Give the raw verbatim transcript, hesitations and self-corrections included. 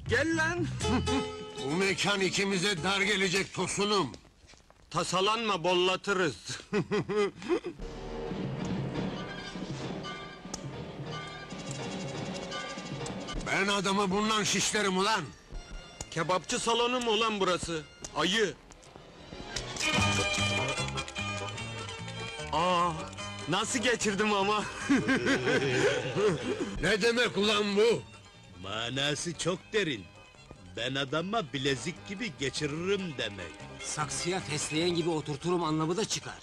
Gel lan! Bu mekan ikimize dar gelecek Tosunum. Tasalanma, bollatırız! Ben adamı bundan şişlerim ulan! Kebapçı salonu mu ulan burası? Ayı! Aa, nasıl geçirdim ama? Ne demek ulan bu? Manası çok derin. Ben adama bilezik gibi geçiririm demek. Saksıya fesleğen gibi oturturum anlamı da çıkar.